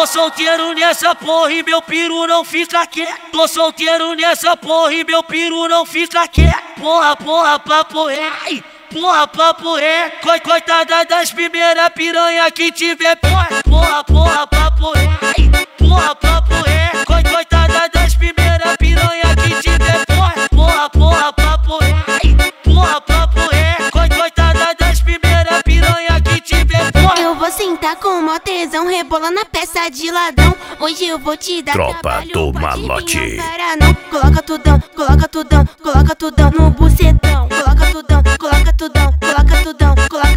Tô solteiro nessa porra e meu piru não fica quieto. Tô solteiro nessa porra e meu piru não fica quieto. Porra, porra, papo é. Porra, papo é. Coitada das primeiras piranha que tiver. Porra, porra, papo é. Porra, papo é. Coitada das primeiras piranha que tiver. Porra, porra, papo é. Porra, papo é. Coitada das primeiras piranha que tiver. Eu vou sentar com mó tesão, rebola na peça de ladrão. Hoje eu vou te dar Tropa trabalho, do pode Malote. vir, não para não. Coloca tudão, coloca tudão, coloca tudão no bucetão. Coloca tudão, coloca tudão, coloca tudão, coloca